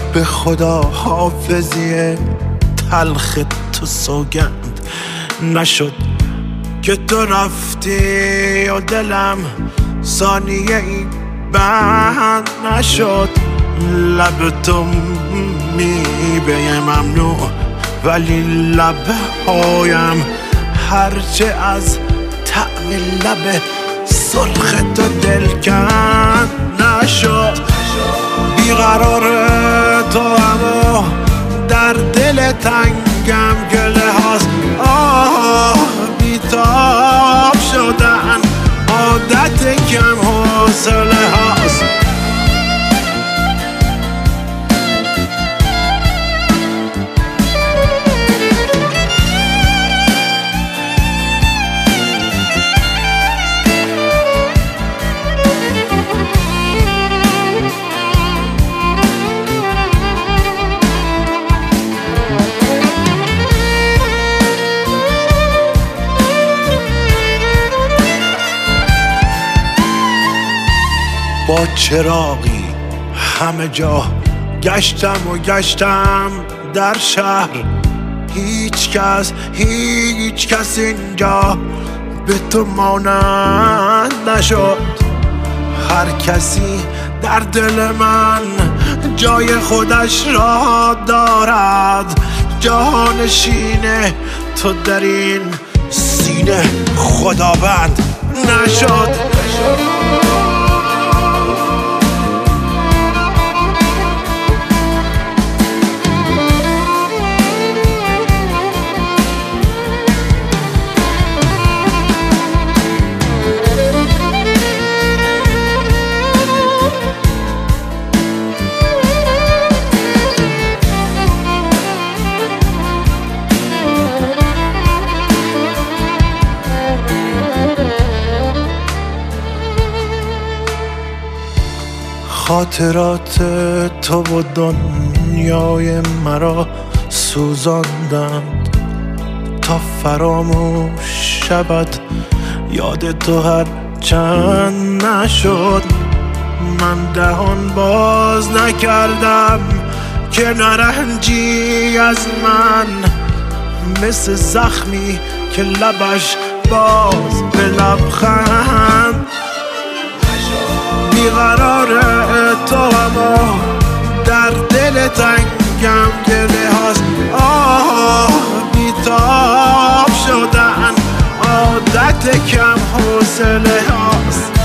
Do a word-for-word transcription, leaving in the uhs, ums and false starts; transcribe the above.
به خدا حافظی تلخ تو سوگند نشد که تو رفتی و دلم ثانیه ای بند نشد. لب تو میوه ممنوع ولی لبهایم هرچه از طعم لب سرخ تو دلکند نشد. بیقرار تو اما در دل تنگم گله هاست. آه بیتاب شدن عادت کم حوصله هاست. با چراغی همه جا گشتم و گشتم در شهر. هیچ کس هیچ کس اینجا به تو مانند نشد. هر کسی در دل من جای خودش را دارد. جانشین تو در این سینه خداوند نشد. خاطرات تو و دنیای مرا سوزاندند تا فراموش شود یاد تو هر چند نشد. من دهان باز نکردم که نرنجی از من مثل زخمی که لبش باز به لبخند. بیقرار تو اما در دل تنگم گله هاست. آه بیتاب شدن عادت کم حوصله هاست.